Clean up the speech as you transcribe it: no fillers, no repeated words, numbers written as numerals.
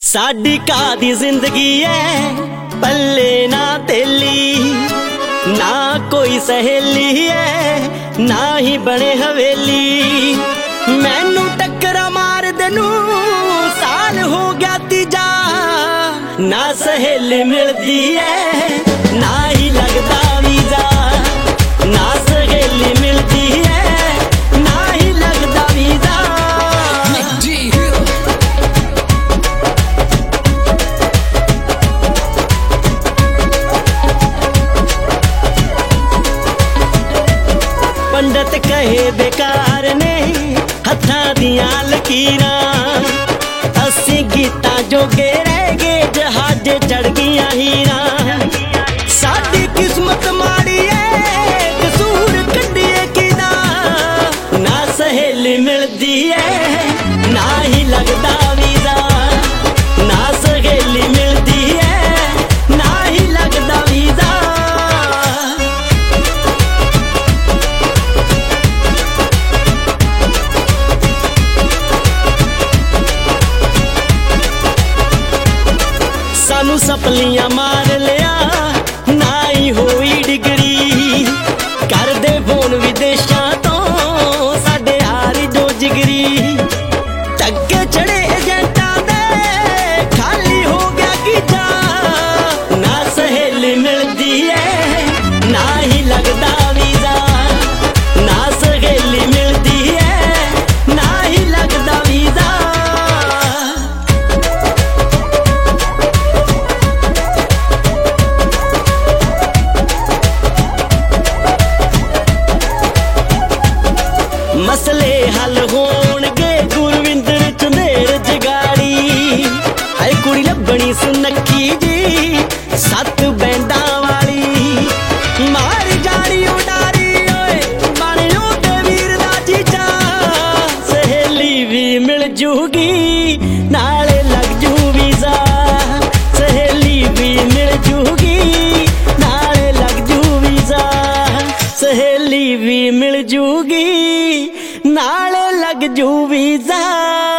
साडी कादी जिंदगी है पल्ले ना तेली, ना कोई सहेली है ना ही बने हवेली। मैनू टक्करा मार देनू साल हो गया तीजा, ना सहेली मिलती है ना ही लगता वीजा, ना सहेली मिलती है ना ही लगता वीजा। पंडित कहे बेकार ने हत्थां दियां लकीरां, अस्सी गीतां जोगे रह गए जहाजे चढ़ गईयां हीरां। साडी किस्मत माड़ी है कसूर कड्डिए किदा, ना सहेली मिलदी है ना ही लगदा वीजा, ना सहेली मिलदी है ना ही लगदा वीजा। सानू सपलियां मार लिया ना ही होई डिग्री, कर दे फोन विदेशां तो साडे यार जो जिगरी। टक्के चढ़े एजेंटां दे खाली हो गया कीजा, ना सहेली मिलदी है ना ही लगदा वीजा, ना सहेली मिलदी है ना ही लगदा वीजा। मसले हल होणगे गुरविंदर चंदेर जगाड़ी, हाय कुड़ी लभणी सुनक्खी जी सत बैंडा वाली। मार जानी उडारी ओए बनियो ते वीर दा जीजा, सहेली भी मिल जूगी नाले लग जू वीजा, सहेली भी मिल जूगी नाले लग जू वीजा, सहेली भी मिल जूगी नाले लग जू वीजा।